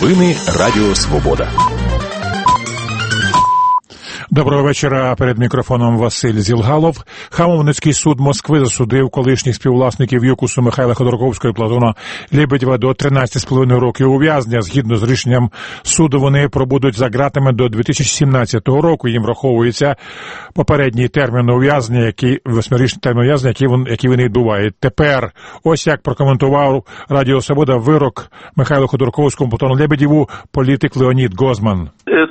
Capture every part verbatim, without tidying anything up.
Новини Радіо Свобода. Доброго вечора. Перед мікрофоном Василь Зілгалов. Хамовницький суд Москви засудив колишніх співвласників ЮКУСу Михайла Ходорковського і Платона Лебедєва до тринадцяти з половиною років ув'язнення. Згідно з рішенням суду, вони пробудуть за ґратами до дві тисячі сімнадцятого року. Їм враховується попередній термін ув'язнення, який, восьмирічний термін ув'язнення, який, вон, який вони відбувають. Тепер, ось як прокоментував Радіо Свобода вирок Михайлу Ходорковському, Платону Лебедєву політик Леонід Гозман.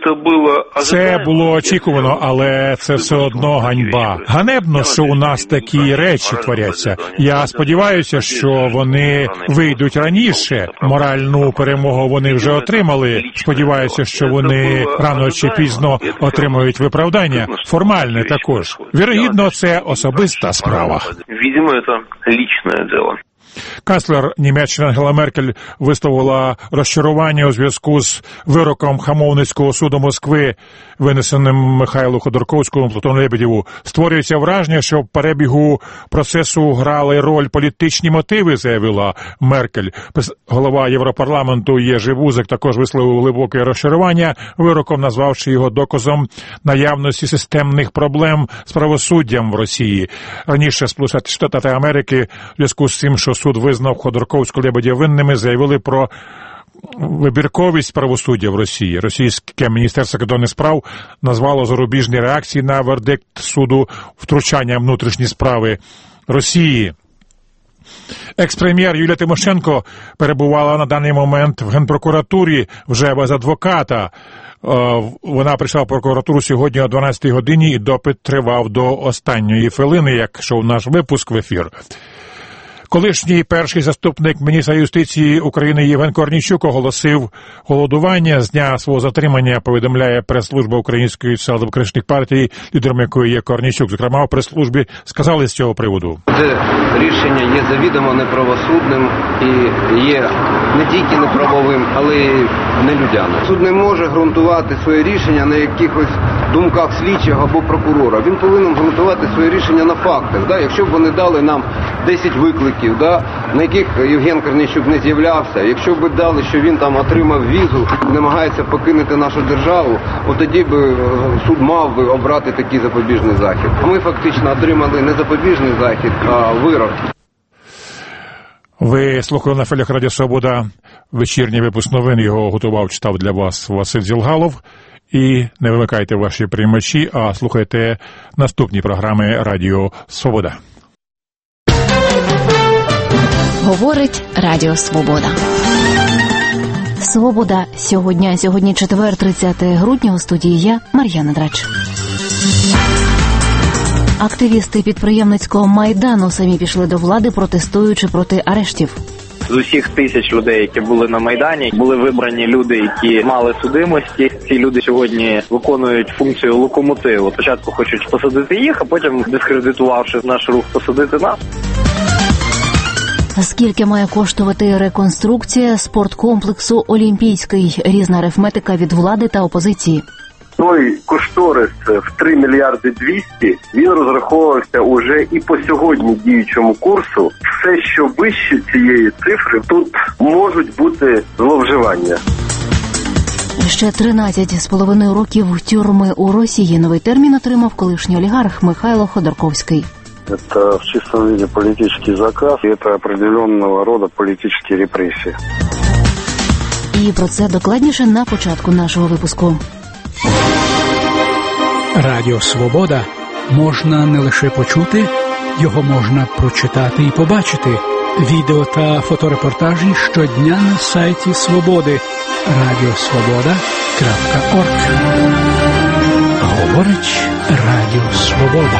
Це було очікувано, але це все одно ганьба. Ганебно, що у нас такі речі творяться. Я сподіваюся, що вони вийдуть раніше. Моральну перемогу вони вже отримали. Сподіваюся, що вони рано чи пізно отримають виправдання. Формальне також. Вірогідно, це особиста справа. Видимо, це лічне діло. Канцлер Німеччини Ангела Меркель висловила розчарування у зв'язку з вироком Хамовницького суду Москви, винесеним Михайлу Ходорковському, Платону Лебедєву. Створюється враження, що в перебігу процесу грали роль політичні мотиви, заявила Меркель. Голова Європарламенту Єжи Бузек також висловив глибоке розчарування вироком, назвавши його доказом наявності системних проблем з правосуддям в Росії. Раніше Сполучені Штати Америки в зв'язку з цим, що суд визнав Ходорковського Лебедєва винними, заявили про вибірковість правосуддя в Росії. Російське Міністерство закордонних справ назвало зарубіжні реакції на вердикт суду втручання в внутрішні справи Росії. Екс-прем'єр Юлія Тимошенко перебувала на даний момент в Генпрокуратурі вже без адвоката. Вона прийшла в прокуратуру сьогодні о дванадцятій годині і допит тривав до останньої хвилини, як йшов наш випуск в ефір. Колишній перший заступник міністра юстиції України Євген Корнійчук оголосив голодування з дня свого затримання, повідомляє прес-служба Української соціал-демократичної партії, лідером якої є Корнійчук. Зокрема, в прес-службі сказали з цього приводу. Це рішення є завідомо неправосудним і є не тільки неправовим, але й нелюдяним. Суд не може ґрунтувати своє рішення на якихось думках слідчого або прокурора. Він повинен ґрунтувати своє рішення на фактах. Да? Якщо б вони дали нам десять викликів, да, на яких Євген Корнійчук не з'являвся, якщо б дали, що він там отримав візу, намагається покинути нашу державу, от тоді б суд мав би обрати такий запобіжний захід. А ми фактично отримали не запобіжний захід, а вирок. Ви слухали на хвилях Радіо Свобода вечірній випуск новин, його готував, читав для вас Василь Зілгалов. І не вимикайте ваші приймачі, а слухайте наступні програми Радіо Свобода. Говорить Радіо Свобода. Свобода сьогодні. Сьогодні четвер, тридцяте грудня, у студії я, Мар'яна Драч. Активісти підприємницького Майдану самі пішли до влади, протестуючи проти арештів. З усіх тисяч людей, які були на Майдані, були вибрані люди, які мали судимості. Ці люди сьогодні виконують функцію локомотиву. Спочатку хочуть посадити їх, а потім, дискредитувавши наш рух, посадити нас. Скільки має коштувати реконструкція спорткомплексу «Олімпійський»? Різна арифметика від влади та опозиції. Той кошторис в три мільярди двісті, він розраховувався уже і по сьогодні діючому курсу. Все, що вище цієї цифри, тут можуть бути зловживання. Ще тринадцять з половиною років тюрми у Росії. Новий термін отримав колишній олігарх Михайло Ходорковський. Это в чистом виде политический заказ, и это определенного рода политические репрессии. І про це докладніше на початку нашого випуску. Радіо Свобода можна не лише почути, його можна прочитати і побачити. Відео та фоторепортажі щодня на сайті Свободи радіосвобода крапка орг. Говорить Радіо Свобода.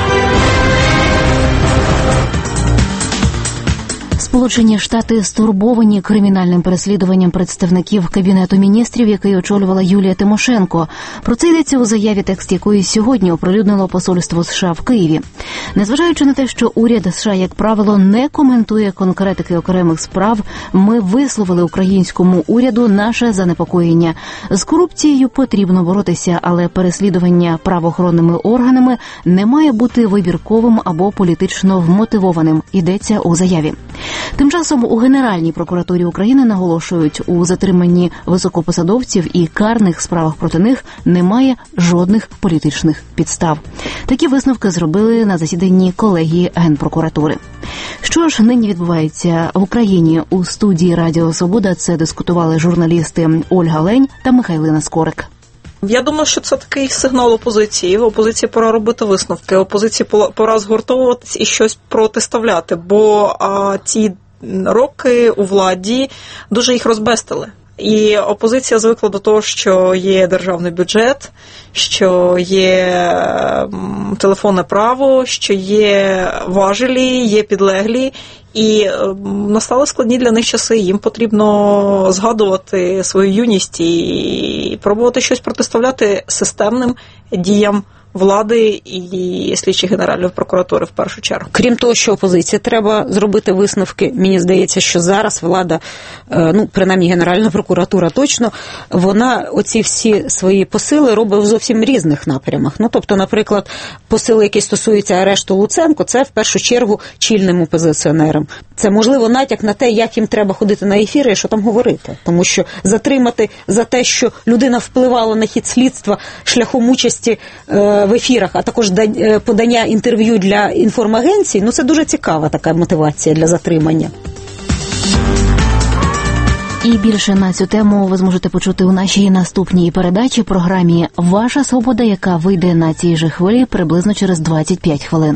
Сполучені Штати стурбовані кримінальним переслідуванням представників Кабінету міністрів, який очолювала Юлія Тимошенко. Про це йдеться у заяві, текст якої сьогодні оприлюднило посольство США в Києві. Незважаючи на те, що уряд США, як правило, не коментує конкретики окремих справ, ми висловили українському уряду наше занепокоєння. З корупцією потрібно боротися, але переслідування правоохоронними органами не має бути вибірковим або політично вмотивованим, йдеться у заяві. Тим часом у Генеральній прокуратурі України наголошують, у затриманні високопосадовців і карних справах проти них немає жодних політичних підстав. Такі висновки зробили на засіданні колегії Генпрокуратури. Що ж нині відбувається в Україні? У студії Радіо Свобода це дискутували журналісти Ольга Лень та Михайлина Скорик. Я думаю, що це такий сигнал опозиції. В опозиції пора робити висновки, опозиції пора згуртовуватись і щось протиставляти, бо а, ці роки у владі дуже їх розбестили. І опозиція звикла до того, що є державний бюджет, що є телефонне право, що є важелі, є підлеглі. І настали складні для них часи. Їм потрібно згадувати свою юність і пробувати щось протиставляти системним діям влади і слідчих Генеральної прокуратури в першу чергу. Крім того, що опозиція, треба зробити висновки. Мені здається, що зараз влада, ну, принаймні Генеральна прокуратура точно, вона оці всі свої посили робить в зовсім різних напрямах. Ну, тобто, наприклад, посили, які стосуються арешту Луценко, це в першу чергу чільним опозиціонерам. Це, можливо, натяк на те, як їм треба ходити на ефіри і що там говорити. Тому що затримати за те, що людина впливала на хід слідства шляхом участі в ефірах, а також подання інтерв'ю для інформагенцій, ну це дуже цікава така мотивація для затримання. І більше на цю тему ви зможете почути у нашій наступній передачі, програмі «Ваша свобода», яка вийде на цій же хвилі приблизно через двадцять п'ять хвилин.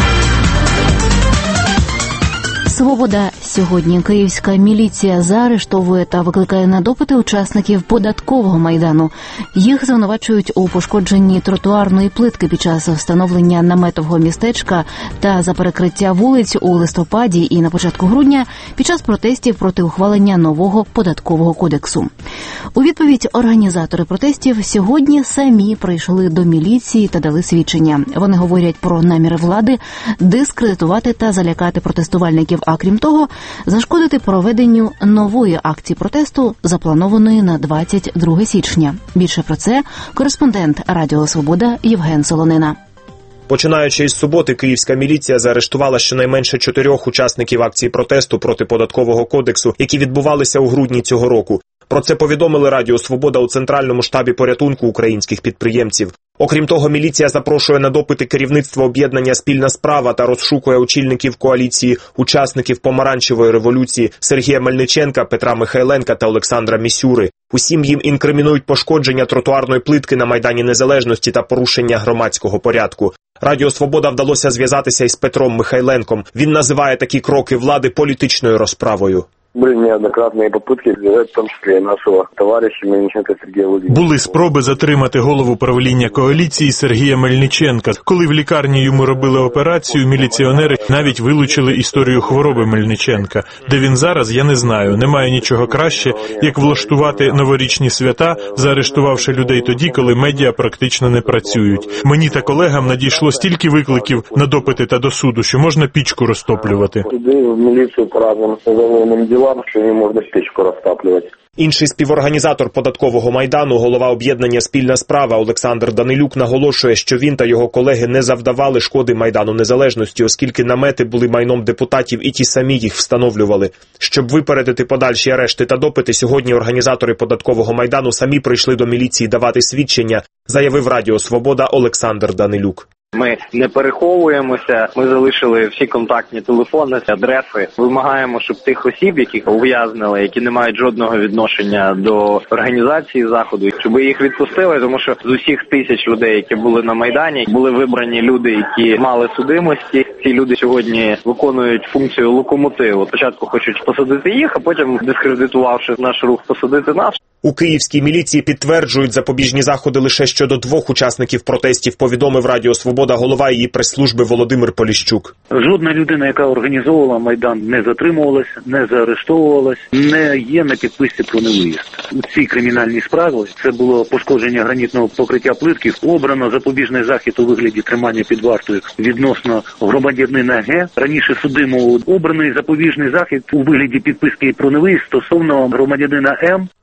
Свобода. Сьогодні київська міліція заарештовує та викликає на допити учасників податкового майдану. Їх звинувачують у пошкодженні тротуарної плитки під час встановлення наметового містечка та за перекриття вулиць у листопаді і на початку грудня під час протестів проти ухвалення нового податкового кодексу. У відповідь організатори протестів сьогодні самі прийшли до міліції та дали свідчення. Вони говорять про наміри влади дискредитувати та залякати протестувальників, а крім того, зашкодити проведенню нової акції протесту, запланованої на двадцять друге січня. Більше про це кореспондент Радіо Свобода Євген Солонина. Починаючи із суботи, київська міліція заарештувала щонайменше чотирьох учасників акції протесту проти податкового кодексу, які відбувалися у грудні цього року. Про це повідомили Радіо Свобода у Центральному штабі порятунку українських підприємців. Окрім того, міліція запрошує на допити керівництво об'єднання «Спільна справа» та розшукує очільників коаліції, учасників помаранчевої революції Сергія Мельниченка, Петра Михайленка та Олександра Місюри. Усім їм інкримінують пошкодження тротуарної плитки на Майдані Незалежності та порушення громадського порядку. Радіо Свобода вдалося зв'язатися із Петром Михайленком. Він називає такі кроки влади політичною розправою. Були неоднократні попитки, в тому числі нашого товариша Мельниченка Сергія Володимировича. Були спроби затримати голову правління коаліції Сергія Мельниченка. Коли в лікарні йому робили операцію, міліціонери навіть вилучили історію хвороби Мельниченка. Де він зараз, я не знаю. Немає нічого краще, як влаштувати новорічні свята, заарештувавши людей тоді, коли медіа практично не працюють. Мені та колегам надійшло стільки викликів на допити та до суду, що можна пічку розтоплювати. Туди в міліцію по разним незаконним ділам, що не можна пічку розтаплювати. Інший співорганізатор податкового майдану, голова об'єднання «Спільна справа» Олександр Данилюк наголошує, що він та його колеги не завдавали шкоди Майдану Незалежності, оскільки намети були майном депутатів і ті самі їх встановлювали. Щоб випередити подальші арешти та допити, сьогодні організатори податкового майдану самі прийшли до міліції давати свідчення, заявив Радіо Свобода Олександр Данилюк. Ми не переховуємося, ми залишили всі контактні телефони, адреси. Вимагаємо, щоб тих осіб, яких ув'язнили, які не мають жодного відношення до організації заходу, щоб їх відпустили, тому що з усіх тисяч людей, які були на Майдані, були вибрані люди, які мали судимості. Ці люди сьогодні виконують функцію локомотиву. Спочатку хочуть посадити їх, а потім, дискредитувавши наш рух, посадити нас. У київській міліції підтверджують запобіжні заходи лише щодо двох учасників протестів, повідомив Радіо Свобода голова її прес-служби Володимир Поліщук. Жодна людина, яка організовувала Майдан, не затримувалась, не заарештовувалась, не є на підписці про невиїзд. У цій кримінальній справі це було пошкодження гранітного покриття плитки. Обрано запобіжний захід у вигляді тримання під вартою відносно громадянина Г. Раніше судимого обраний запобіжний захід у вигляді підписки про невиїзд стосовно громадянина М.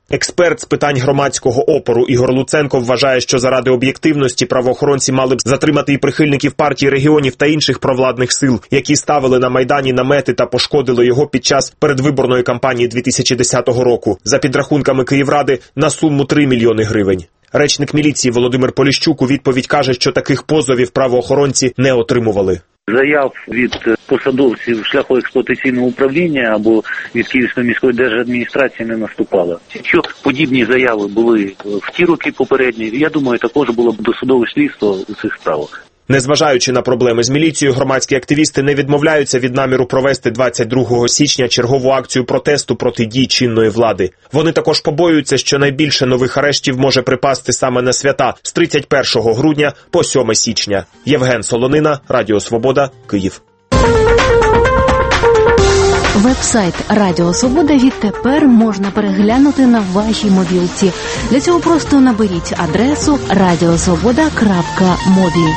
Експерт з питань громадського опору Ігор Луценко вважає, що заради об'єктивності правоохоронці мали б затримати і прихильників партії регіонів та інших провладних сил, які ставили на Майдані намети та пошкодили його під час передвиборної кампанії дві тисячі десятого року. За підрахунками Київради, на суму три мільйони гривень. Речник міліції Володимир Поліщук у відповідь каже, що таких позовів правоохоронці не отримували. Заяв від посадовців шляхоексплуатаційного управління або від Київської міської держадміністрації не наступало. Якщо подібні заяви були в ті роки попередні, я думаю, також було б досудове слідство у цих справах. Незважаючи на проблеми з міліцією, громадські активісти не відмовляються від наміру провести двадцять другого січня чергову акцію протесту проти дій чинної влади. Вони також побоюються, що найбільше нових арештів може припасти саме на свята з тридцять першого грудня по сьоме січня. Євген Солонина, Радіо Свобода, Київ. Веб-сайт Радіо Свобода відтепер можна переглянути на вашій мобілці. Для цього просто наберіть адресу радіосвобода крапка мобі.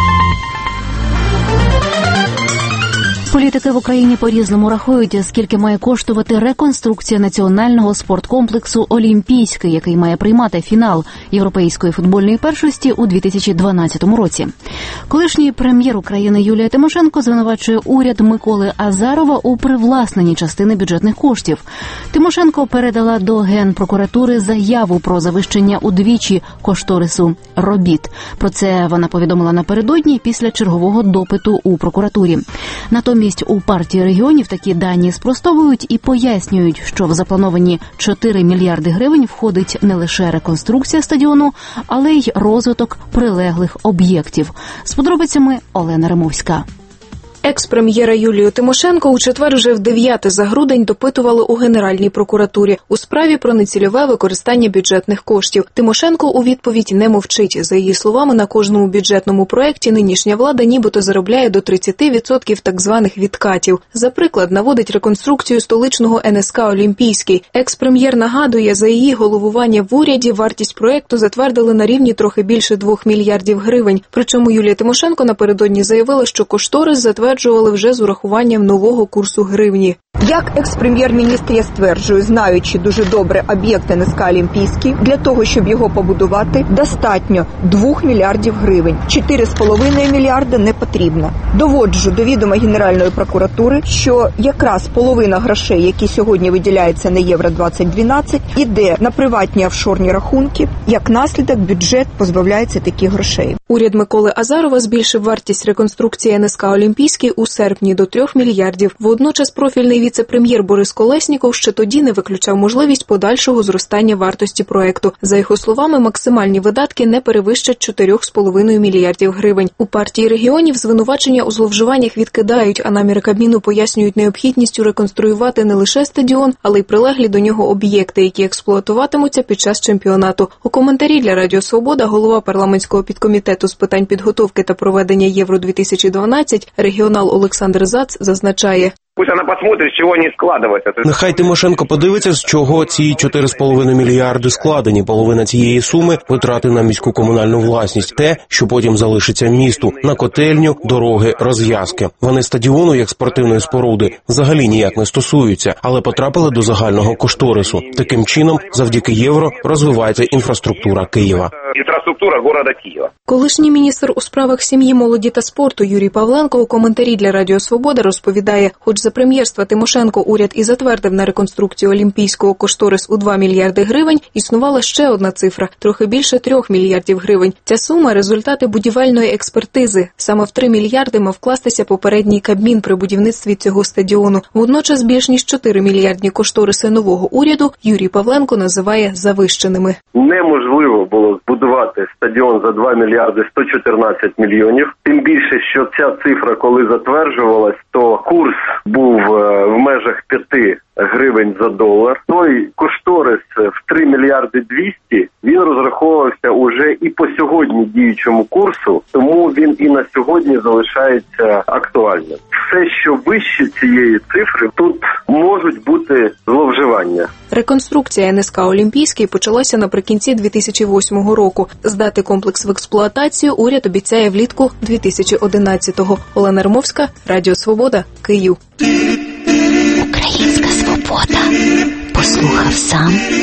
Політики в Україні по-різному рахують, скільки має коштувати реконструкція національного спорткомплексу «Олімпійський», який має приймати фінал європейської футбольної першості у дві тисячі дванадцятому році. Колишній прем'єр України Юлія Тимошенко звинувачує уряд Миколи Азарова у привласненні частини бюджетних коштів. Тимошенко передала до Генпрокуратури заяву про завищення удвічі кошторису робіт. Про це вона повідомила напередодні після чергового допиту у прокуратурі. Натомість у партії регіонів такі дані спростовують і пояснюють, що в заплановані чотири мільярди гривень входить не лише реконструкція стадіону, але й розвиток прилеглих об'єктів. З подробицями Олена Римовська. Екс-прем'єра Юлію Тимошенко у четвер вже в дев'яте за грудень допитували у Генеральній прокуратурі у справі про нецільове використання бюджетних коштів. Тимошенко у відповідь не мовчить. За її словами, на кожному бюджетному проєкті нинішня влада нібито заробляє до тридцять відсотків так званих відкатів. За приклад, наводить реконструкцію столичного ен ес ка «Олімпійський». Екс-прем'єр нагадує, за її головування в уряді вартість проєкту затвердили на рівні трохи більше двох мільярдів гривень. Причому Юлія Тимошенко напередодні заявила, що кошторис затверджували вже з урахуванням нового курсу гривні. Як екс-прем'єр-міністр я стверджую, знаючи дуже добре об'єкт ен ес ка «Олімпійський», для того, щоб його побудувати, достатньо двох мільярдів гривень. Чотири з половиною мільярда не потрібно. Доводжу до відома Генеральної прокуратури, що якраз половина грошей, які сьогодні виділяються на Євро двадцять дванадцять, іде на приватні офшорні рахунки. Як наслідок, бюджет позбавляється таких грошей. Уряд Миколи Азарова збільшив вартість реконструкції ен ес ка «Олімпійський» у серпні до трьох мільярдів. Водночас профільний віце-прем'єр Борис Колесніков ще тоді не виключав можливість подальшого зростання вартості проекту. За його словами, максимальні видатки не перевищать чотирьох з половиною мільярдів гривень. У партії регіонів звинувачення у зловживаннях відкидають, а наміри Кабміну пояснюють необхідністю реконструювати не лише стадіон, але й прилеглі до нього об'єкти, які експлуатуватимуться під час чемпіонату. У коментарі для Радіо Свобода голова парламентського підкомітету з питань підготовки та проведення Євро дві тисячі дванадцять регіонал Олександр Зац зазначає: Пусть вона посмотрить, з чого не складається. Нехай Тимошенко подивиться, з чого ці чотири з половиною мільярди складені. Половина цієї суми – витрати на міську комунальну власність. Те, що потім залишиться місту. На котельню, дороги, розв'язки. Вони стадіону, як спортивної споруди, взагалі ніяк не стосуються, але потрапили до загального кошторису. Таким чином, завдяки євро, розвивається інфраструктура Києва. Інфраструктура города Києва. Колишній міністр у справах сім'ї, молоді та спорту Юрій Павленко у коментарі для Радіо Свобода розповідає, хоч за прем'єрства Тимошенко уряд і затвердив на реконструкцію Олімпійського кошторис у два мільярди гривень, існувала ще одна цифра – трохи більше трьох мільярдів гривень. Ця сума – результати будівельної експертизи. Саме в три мільярди мав вкластися попередній Кабмін при будівництві цього стадіону. Водночас більш ніж чотири мільярдні кошториси нового уряду Юрій Павленко називає завищеними. Неможливо було збудувати стадіон за два мільярди сто чотирнадцять мільйонів. Тим більше, що ця цифра, коли затверджувалась, то курс був в межах п'яти гривень за долар. Той кошторис в три мільярди двісті, він розраховувався уже і по сьогодні діючому курсу, тому він і на сьогодні залишається актуальним. Все, що вище цієї цифри, тут можуть бути зловживання. Реконструкція ен ес ка «Олімпійський» почалася наприкінці дві тисячі восьмого року. Здати комплекс в експлуатацію уряд обіцяє влітку дві тисячі одинадцятого. Олена Римовська, Радіо Свобода, Київ. Українська свобода. Послухав сам.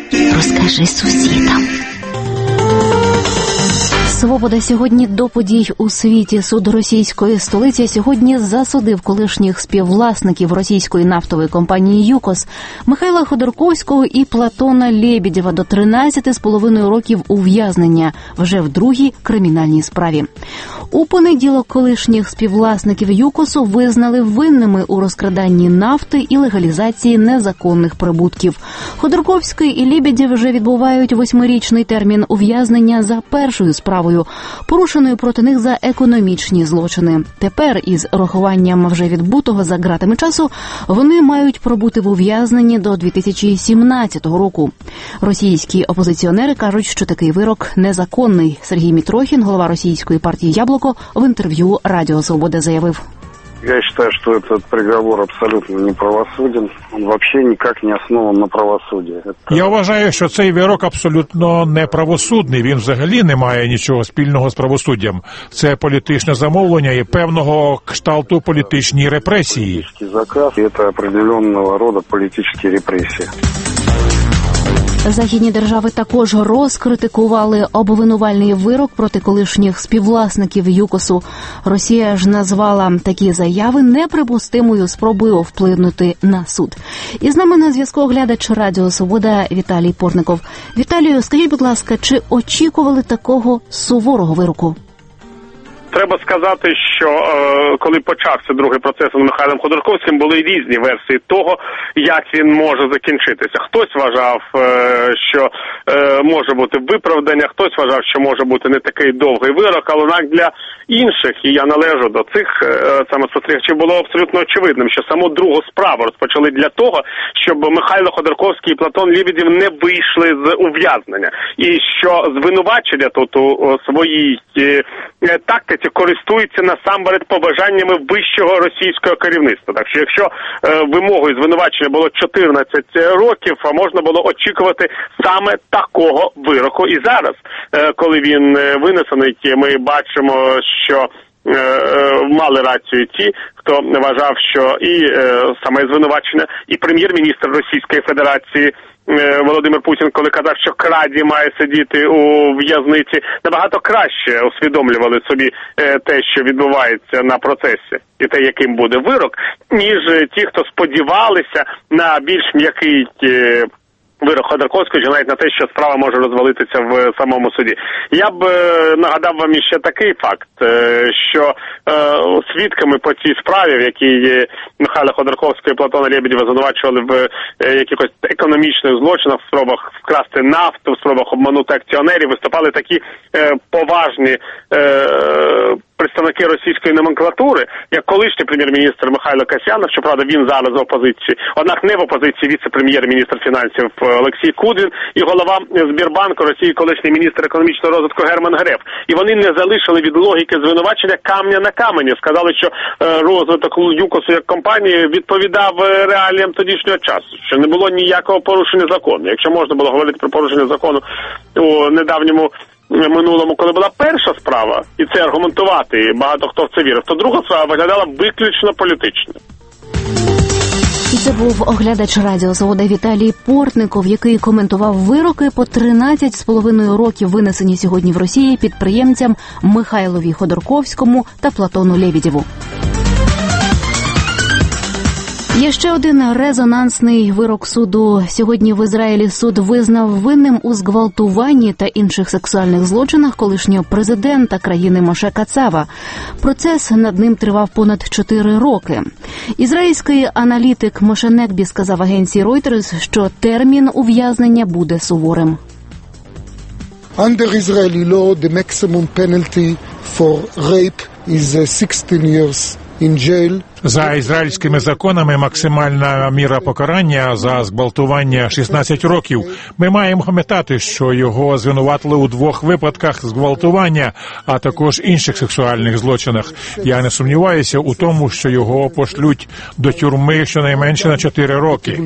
Розкажи сусідам. Свобода сьогодні до подій у світі. Суд російської столиці сьогодні засудив колишніх співвласників російської нафтової компанії «ЮКОС» Михайла Ходорковського і Платона Лебедєва до тринадцяти з половиною років ув'язнення вже в другій кримінальній справі. У понеділок колишніх співвласників «ЮКОСу» визнали винними у розкраданні нафти і легалізації незаконних прибутків. Ходорковський і Лебедєв вже відбувають восьмирічний термін ув'язнення за першою справою, порушеною проти них за економічні злочини. Тепер, із рахуванням вже відбутого за ґратами часу, вони мають пробути в ув'язненні до дві тисячі сімнадцятого року. Російські опозиціонери кажуть, що такий вирок незаконний. Сергій Мітрохін, голова російської партії «Яблоко», в інтерв'ю Радіо Свобода заявив: Я считаю, что этот приговор абсолютно неправосуден. Он вообще никак не основан на правосудии. Это... Я вважаю, що цей вирок абсолютно неправосудний. Він взагалі не має нічого спільного з правосуддям. Це політичне замовлення і певного кшталту політичні репресії. Заказ, і це определенного роду політичні репресії. Західні держави також розкритикували обвинувальний вирок проти колишніх співвласників «ЮКОСу». Росія ж назвала такі заяви неприпустимою спробою вплинути на суд. І з нами на зв'язку оглядач Радіо Свобода Віталій Портников. Віталію, скажіть, будь ласка, чи очікували такого суворого вироку? Треба сказати, що е, коли почався другий процес з Михайлом Ходорковським, були різні версії того, як він може закінчитися. Хтось вважав, е, що е, може бути виправдання, хтось вважав, що може бути не такий довгий вирок, але однак для інших, і я належу до цих е, саме спостерігачів, було абсолютно очевидним, що саму другу справу розпочали для того, щоб Михайло Ходорковський і Платон Лебедєв не вийшли з ув'язнення. І що звинувачення тут у своїй е, тактиці користується насамперед побажаннями вищого російського керівництва. Так що якщо е, вимогою звинувачення було чотирнадцять років, а можна було очікувати саме такого вироку. І зараз, е, коли він винесений, ми бачимо, що е, мали рацію ті, хто вважав, що і е, саме звинувачення, і прем'єр-міністр Російської Федерації Володимир Путін, коли казав, що Краді має сидіти у в'язниці, набагато краще усвідомлювали собі те, що відбувається на процесі, і те, яким буде вирок, ніж ті, хто сподівалися на більш м'який вирок Ходорковського, чи навіть на те, що справа може розвалитися в самому суді. Я б е, нагадав вам іще такий факт, е, що е, свідками по цій справі, в якій Михайла Ходорковського і Платона Лебедєва звинувачували в е, якихось економічних злочинах, в спробах вкрасти нафту, в спробах обманути акціонерів, виступали такі е, поважні е, представники російської номенклатури, як колишній прем'єр-міністр Михайло Касьянов, щоправда, він зараз в опозиції, однак не в опозиції віце-прем'єр-міністр фінансів Олексій Кудрін і голова Збірбанку Росії, колишній міністр економічного розвитку Герман Греф. І вони не залишили від логіки звинувачення камня на камені. Сказали, що розвиток ЮКОСу як компанії відповідав реаліям тодішнього часу, що не було ніякого порушення закону. Якщо можна було говорити про порушення закону у недавньому минулому, коли була перша справа, і це аргументувати, і багато хто в це вірив, то друга справа виглядала виключно політично. І це був оглядач Радіо Свобода Віталій Портников, який коментував вироки по тринадцять з половиною років, винесені сьогодні в Росії підприємцям Михайлові Ходорковському та Платону Лебедєву. Є ще один резонансний вирок суду. Сьогодні в Ізраїлі суд визнав винним у зґвалтуванні та інших сексуальних злочинах колишнього президента країни Моше Кацава. Процес над ним тривав понад чотири роки. Ізраїльський аналітик Моше Некбі сказав агенції Reuters, що термін ув'язнення буде суворим. Under Israeli law, the maximum penalty for rape is sixteen years in jail. За ізраїльськими законами максимальна міра покарання за зґвалтування шістнадцять років. Ми маємо пам'ятати, що його звинуватили у двох випадках зґвалтування, а також інших сексуальних злочинах. Я не сумніваюся у тому, що його пошлють до тюрми щонайменше на чотири роки.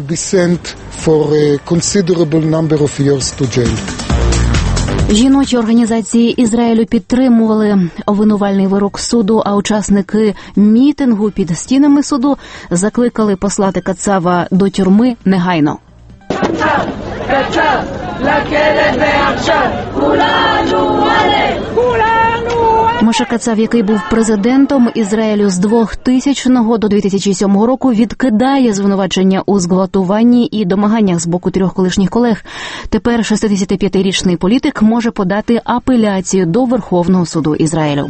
Жіночі організації Ізраїлю підтримували обвинувальний вирок суду, а учасники мітингу під стінами суду закликали послати Кацава до тюрми негайно. קצר, לכלב ועכשיו, כולנו עלה, כולנו עלה. Моше Кацав, який був президентом Ізраїлю з двохтисячного до дві тисячі сьомого року, відкидає звинувачення у зґвалтуванні і домаганнях з боку трьох колишніх колег. Тепер шістдесятип'ятирічний політик може подати апеляцію до Верховного суду Ізраїлю.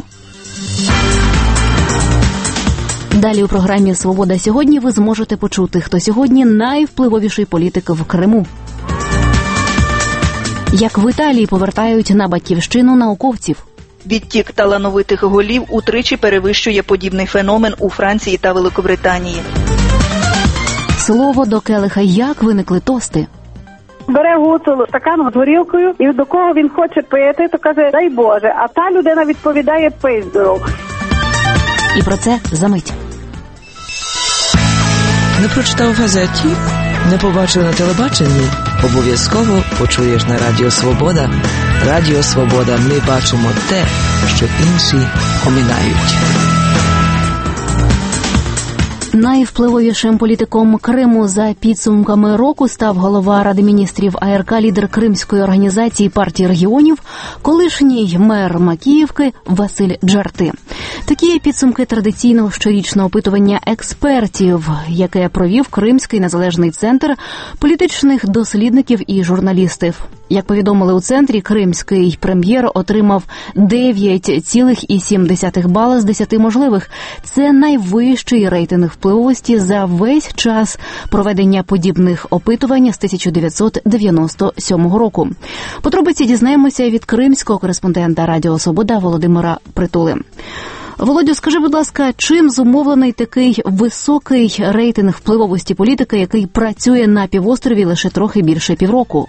Далі у програмі «Свобода сьогодні» ви зможете почути, хто сьогодні найвпливовіший політик в Криму. Як в Італії повертають на батьківщину науковців. Відтік талановитих голів утричі перевищує подібний феномен у Франції та Великобританії. Слово до келиха. Як виникли тости? Бере гуцул стакан з горілкою, і до кого він хоче пити, то каже, дай Боже, а та людина відповідає, пий здоров. І про це за мить. Не прочитав в газеті, не побачив на телебаченні, обов'язково почуєш на Радіо Свобода. Радіо Свобода, ми бачимо те, що інші оминають. Найвпливовішим політиком Криму за підсумками року став голова Ради міністрів АРК, лідер Кримської організації партії регіонів, колишній мер Макіївки Василь Джарти. Такі підсумки традиційного щорічного опитування експертів, яке провів Кримський незалежний центр політичних дослідників і журналістів. Як повідомили у центрі, кримський прем'єр отримав дев'ять цілих сім десятих бала з десяти можливих. Це найвищий рейтинг впливовості за весь час проведення подібних опитувань з тисяча дев'ятсот дев'яносто сьомого року. Подробиці дізнаємося від кримського кореспондента Радіо Свобода Володимира Притули. Володю, скажи, будь ласка, чим зумовлений такий високий рейтинг впливовості політика, який працює на півострові лише трохи більше півроку?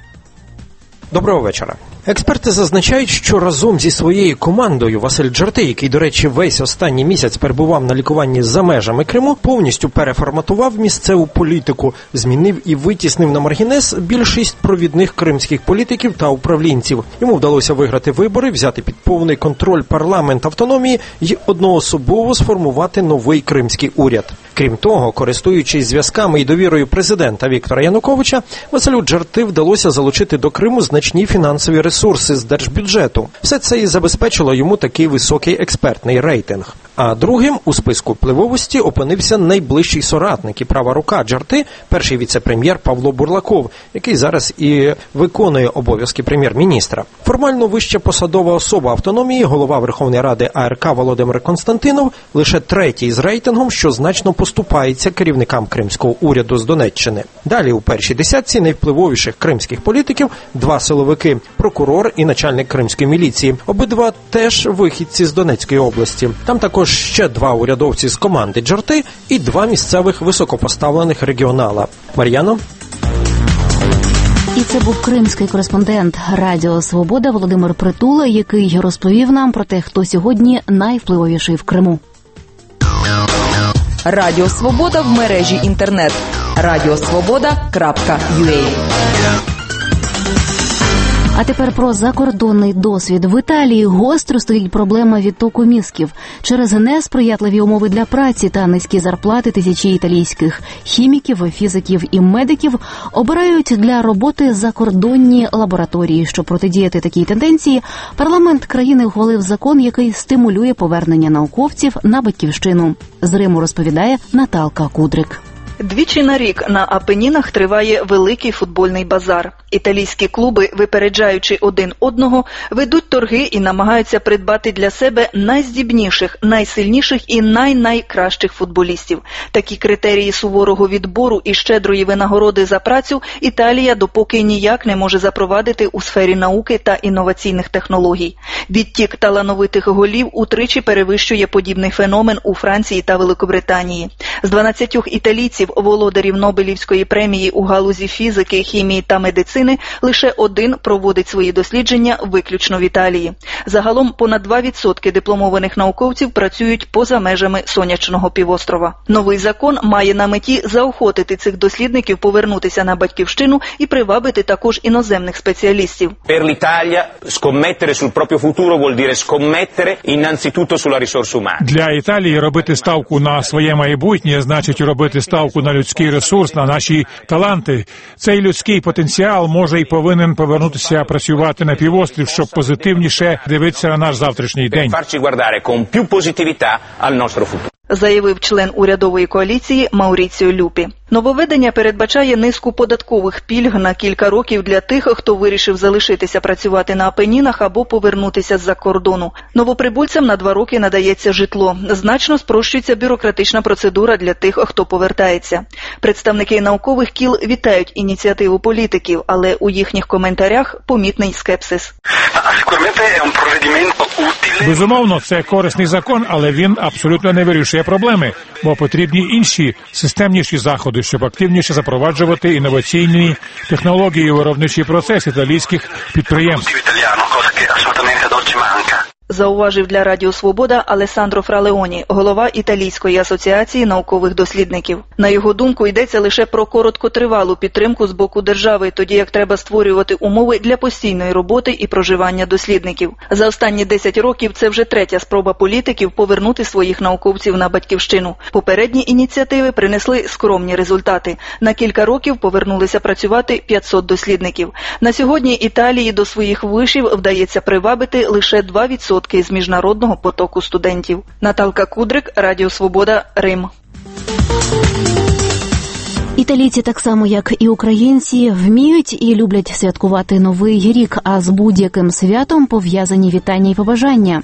Доброго вечора. Експерти зазначають, що разом зі своєю командою Василь Джарти, який, до речі, весь останній місяць перебував на лікуванні за межами Криму, повністю переформатував місцеву політику, змінив і витіснив на маргінес більшість провідних кримських політиків та управлінців. Йому вдалося виграти вибори, взяти під повний контроль парламент автономії і одноособово сформувати новий кримський уряд. Крім того, користуючись зв'язками і довірою президента Віктора Януковича, Василю Джарти вдалося залучити до Криму значні фінансові ресурси з держбюджету. Все це і забезпечило йому такий високий експертний рейтинг. А другим у списку впливовості опинився найближчий соратник і права рука Джарти, перший віце-прем'єр Павло Бурлаков, який зараз і виконує обов'язки прем'єр-міністра. Формально вища посадова особа автономії, голова Верховної Ради АРК Володимир Константинов, лише третій з рейтингом, що значно поступається керівникам кримського уряду з Донеччини. Далі у першій десятці найвпливовіших кримських політиків два силовики – прокурор і начальник кримської міліції. Обидва теж вихідці з Донецької області. Там також ще два урядовці з команди Джарти і два місцевих високопоставлених регіонала. Мар'яно? І це був кримський кореспондент Радіо Свобода Володимир Притула, який розповів нам про те, хто сьогодні найвпливовіший в Криму. Радіо Свобода в мережі інтернет. радіосвобода крапка ю а. А тепер про закордонний досвід. В Італії гостро стоїть проблема відтоку мізків. Через несприятливі умови для праці та низькі зарплати тисячі італійських хіміків, фізиків і медиків обирають для роботи закордонні лабораторії. Щоб протидіяти такій тенденції, парламент країни ухвалив закон, який стимулює повернення науковців на батьківщину. З Риму розповідає Наталка Кудрик. Двічі на рік на Апенінах триває великий футбольний базар. Італійські клуби, випереджаючи один одного, ведуть торги і намагаються придбати для себе найздібніших, найсильніших і най-найкращих футболістів. Такі критерії суворого відбору і щедрої винагороди за працю Італія допоки ніяк не може запровадити у сфері науки та інноваційних технологій. Відтік талановитих голів утричі перевищує подібний феномен у Франції та Великобританії. З дванадцятьох італійців, володарів Нобелівської премії у галузі фізики, хімії та медицини, лише один проводить свої дослідження виключно в Італії. Загалом понад два відсотки дипломованих науковців працюють поза межами сонячного півострова. Новий закон має на меті заохотити цих дослідників повернутися на батьківщину і привабити також іноземних спеціалістів. Per l'Italia scommettere sul proprio futuro vuol dire scommettere innanzitutto sulla risorsa umana. Для Італії робити ставку на своє майбутнє значить робити ставку руку на людський ресурс, на наші таланти. Цей людський потенціал може і повинен повернутися працювати на півострів, щоб позитивніше дивитися на наш завтрашній день. Заявив член урядової коаліції Мауріціо Люпі. Нововведення передбачає низку податкових пільг на кілька років для тих, хто вирішив залишитися працювати на Апенінах або повернутися з-за кордону. Новоприбульцям на два роки надається житло. Значно спрощується бюрократична процедура для тих, хто повертається. Представники наукових кіл вітають ініціативу політиків, але у їхніх коментарях помітний скепсис. Безумовно, це корисний закон, але він абсолютно не вирішує проблеми, бо потрібні інші, системніші заходи, щоб активніше запроваджувати інноваційні технології у виробничий процес італійських підприємств. Зауважив для Радіо Свобода Алесандро Фралеоні, голова Італійської асоціації наукових дослідників. На його думку, йдеться лише про короткотривалу підтримку з боку держави, тоді як треба створювати умови для постійної роботи і проживання дослідників. За останні десять років це вже третя спроба політиків повернути своїх науковців на батьківщину. Попередні ініціативи принесли скромні результати. На кілька років повернулися працювати п'ятсот дослідників. На сьогодні Італії до своїх вишів вдається привабити лише два відсотки з міжнародного потоку студентів. Наталка Кудрик, Радіо Свобода, Рим. Італійці, так само як і українці, вміють і люблять святкувати Новий рік, а з будь-яким святом пов'язані вітання і побажання.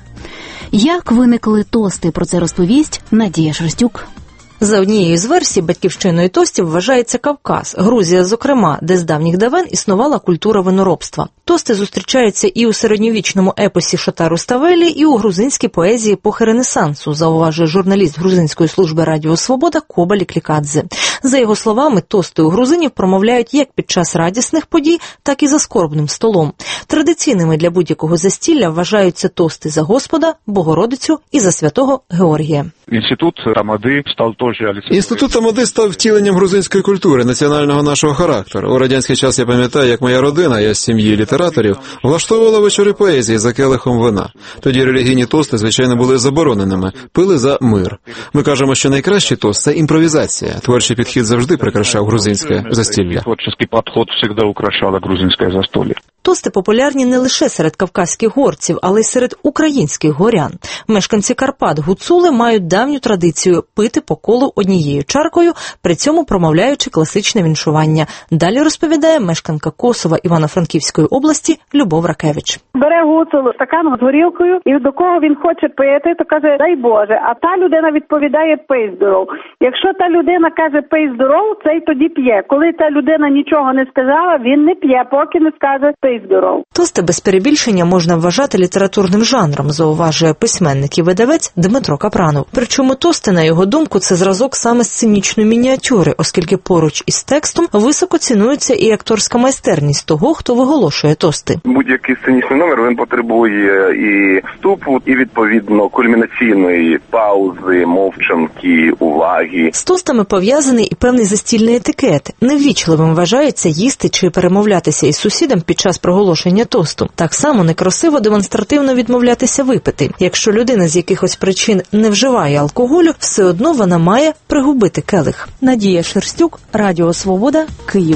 Як виникли тости, про це розповість Надія Шерстюк. За однією з версій, батьківщиною тостів вважається Кавказ, Грузія зокрема, де з давніх давен існувала культура виноробства. Тости зустрічаються і у середньовічному епосі Шота Руставелі, і у грузинській поезії епохи Ренесансу, зауважує журналіст Грузинської служби Радіо Свобода Кобалі Клікадзе. За його словами, тости у грузинів промовляють як під час радісних подій, так і за скорбним столом. Традиційними для будь-якого застілля вважаються тости за Господа, Богородицю і за святого Георгія. Інститут Тамади став теж... Інститут Тамади став втіленням грузинської культури, національного нашого характеру. У радянський час я пам'ятаю, як моя родина, я з сім'ї літераторів, влаштовувала вечори поезії за келихом вина. Тоді релігійні тости, звичайно, були забороненими. Пили за мир. Ми кажемо, що найкращий тост – це імпровізація. Творчий підхід завжди прикрашав грузинське застілля. Творчий підхід завжди украшав грузинське застілля. Тости популярні не лише серед кавказьких горців, але й серед українських горян. Мешканці Карпат гуцули мають давню традицію пити по колу однією чаркою, при цьому промовляючи класичне віншування. Далі розповідає мешканка Косова Івано-Франківської області Любов Ракевич. Бере гуцул стакан з горілкою і до кого він хоче пити, то каже дай Боже, а та людина відповідає пий здоров. Якщо та людина каже пий здоров, цей тоді п'є. Коли та людина нічого не сказала, він не п'є, поки не скаже пий здоров. Тости без перебільшення можна вважати літературним жанром, зауважує письменник і видавець Дмитро Капранов. Причому тости, на його думку, це зразок саме сценічної мініатюри, оскільки поруч із текстом високо цінується і акторська майстерність того, хто виголошує тости. Будь-який сценічний номер, він потребує і вступу, і відповідно кульмінаційної паузи, мовчанки, уваги. З тостами пов'язаний і певний застільний етикет. Неввічливим вважається їсти чи перемовлятися із сусідом під час проголошення тосту. Так само некрасиво демонстративно відмовлятися випити. Якщо людина з якихось причин не вживає алкоголю, все одно вона має пригубити келих. Надія Шерстюк, Радіо Свобода, Київ.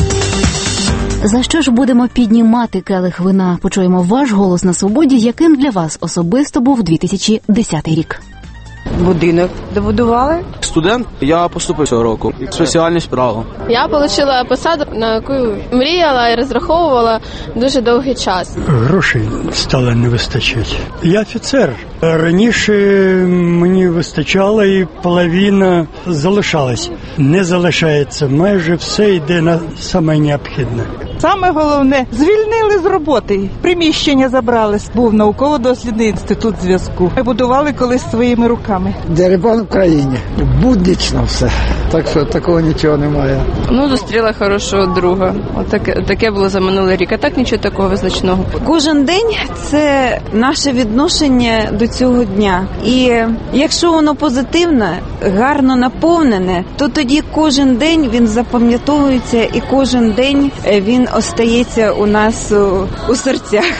За що ж будемо піднімати келих вина? Почуємо ваш голос на свободі, яким для вас особисто був дві тисячі десятий рік. Будинок добудували. Студент, я поступив цього року. Соціальні справи. Я отримала посаду, на яку мріяла і розраховувала дуже довгий час. Грошей стало не вистачати. Я офіцер. Раніше мені вистачало і половина залишалась. Не залишається. Майже все йде на саме необхідне. Саме головне, звільнили з роботи. Приміщення забрали. Був науково-дослідний інститут зв'язку. Ми будували колись своїми руками. Дерибан в країні. Буднічно все. Так що такого нічого немає. Ну, зустріла хорошого друга. Отаке, таке було за минулий рік. А так нічого такого визначного. Кожен день – це наше відношення до цього дня. І якщо воно позитивне, гарно наповнене, то тоді кожен день він запам'ятовується і кожен день він остається у нас у, у серцях.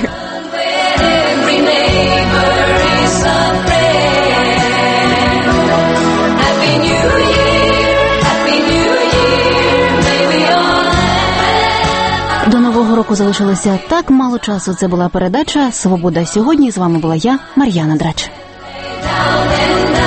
Happy New Year, Happy ефіху залишилося так мало часу. Це була передача «Свобода сьогодні». З вами була я, Мар'яна Драч. Down and down.